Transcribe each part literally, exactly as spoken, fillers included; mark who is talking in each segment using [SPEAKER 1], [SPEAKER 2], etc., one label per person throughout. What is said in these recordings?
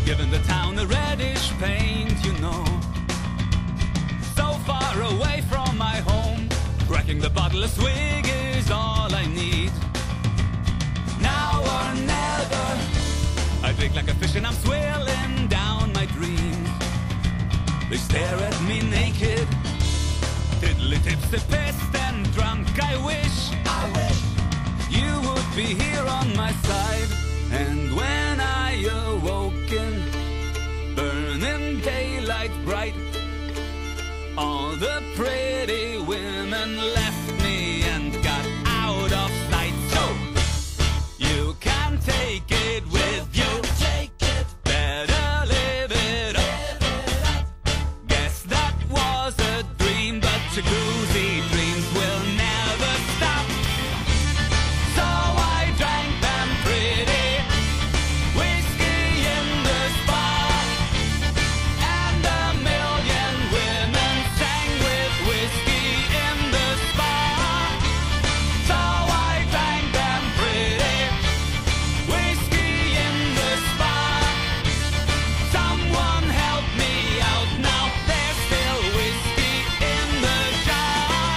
[SPEAKER 1] giving the town a reddish paint, you know. So far away from my home, cracking the bottle a swig is all I need. Now or never, I drink like a fish and I'm swirling down my dreams. They stare at me naked, tiddly tipsy, pissed and drunk. I wish, I wish you would be here on my side. And when I awoken, burning daylight bright, all the pretty women left me and got out of sight. So you can take it with you, better live it up. Guess that was a dream, but jacuzzi dreams will never stop. So I drank them pretty whiskey in the spa, and a million women sang with whiskey in the spa. So I drank them pretty whiskey in the spa. Someone help me out now, there's still whiskey in the jar.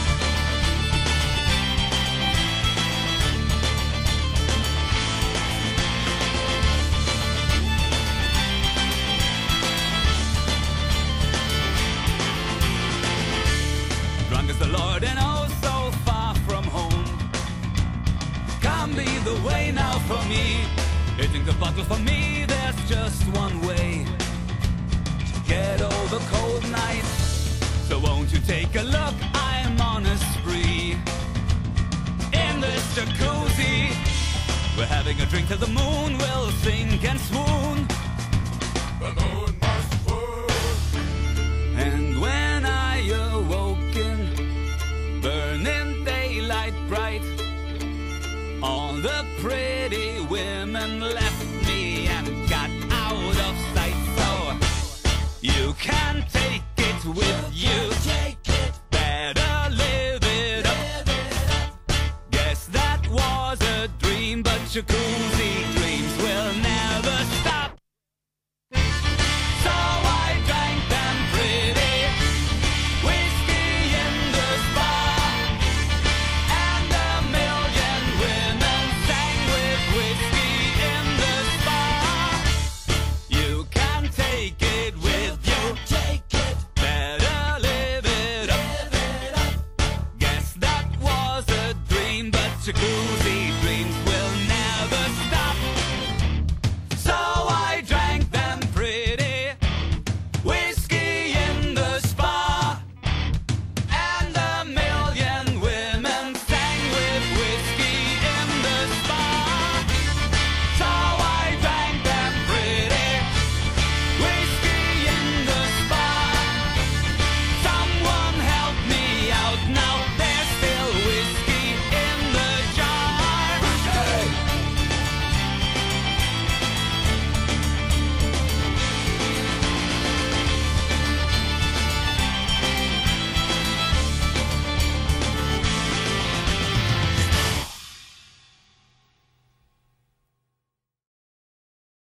[SPEAKER 1] Drunk as the Lord and oh so far from home. Can't be the way now for me. Hitting the bottle for me, there's just one way to get over cold nights. So won't you take a look, I'm on a spree. In this jacuzzi, we're having a drink till the moon will sink and swoon.
[SPEAKER 2] The moon must swoon.
[SPEAKER 1] And when I awoken, burning daylight bright, all the pretty women left me and got out of sight. So you can take it with you, better live it up. Guess that was a dream, but jacuzzi dreams